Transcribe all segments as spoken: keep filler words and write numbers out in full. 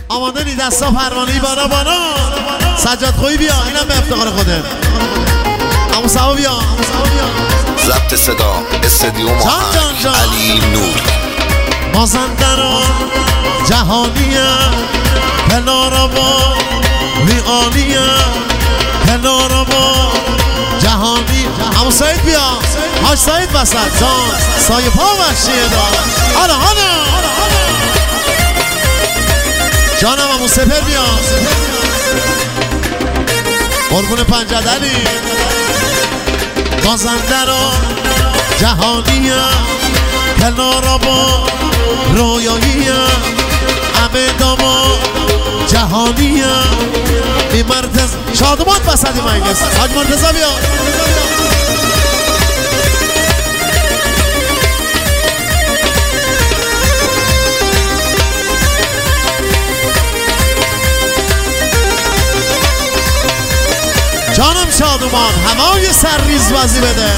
آماده نی دستا پروانه‌ای بالا بالا. سجاد خویی بیا، اینم به افتخار خودت. عمو سوا بیا. ضبط صدا استدیوم علی نور. مازندران جهانیم کنار با ویانیم کنار با جهانی. عمو سعید بیا، حاج سعید وسط جان سایه پا وحشیه دار. آره آره جانم. عمو سپر بیا، قربون پنجدلی. مازندران جهانیم کنار با رویاییم همه داما جهانیم. این مرتز شادمان بسدی مینگست. حاج مرتزا بیا. جانم شادمان همه یه سر ریز بازی بده.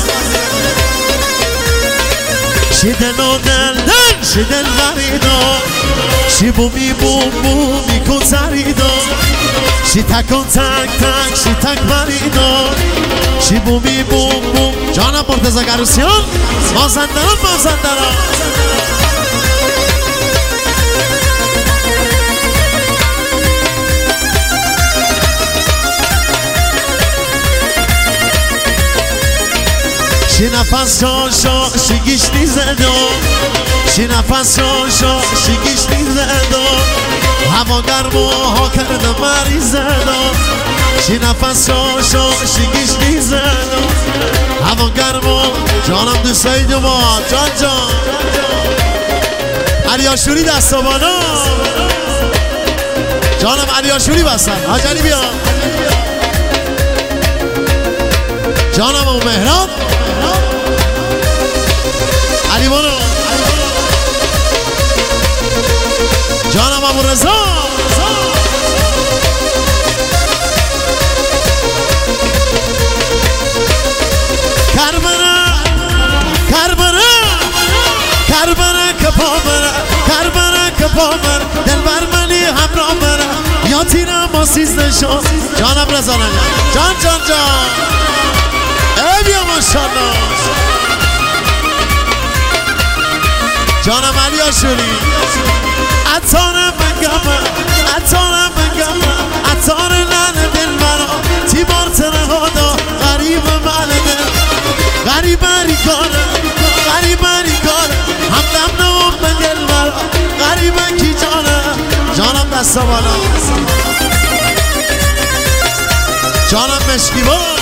شی دل و دل دل شی دل غریدا شی بومی بوم بومی کن زریدا شی تکن تک تک شی تک بریدا شی بومی بوم بوم. جانم مرتضی گروسیان مازندران مازندران. شی نفس شا شا شی گیشتی زدا شی نفس شا شا شی گیشتی زدا هوا گرم و ها کرده مری زدا شی نفس شا شا شی گیشتی زدا هوا گرم و جانم دو سید ما جان جان. علی آشوری دستا بالا. جانم علی آشوری بسن. حاج علی بیا. جانم اون مهران علی بانو. جانم ابو رضا. کربلا کربلا کربلا که پا برم کربلا که پا برم دل بر منی همراه برم یا تیرم با سیزده شا. جانم رضا نگم جان جان جان. ای بیا ماشالله. جانم علی آشوری عطارم بگم عطارم بگم عطار لن دل مرا تیبار تنهادا غریب مال دل غریب ریکانه غریب ریکانه همدم نوم به دل مرا غریب کی جانه. جانم دستا بالا. جانم مشکی با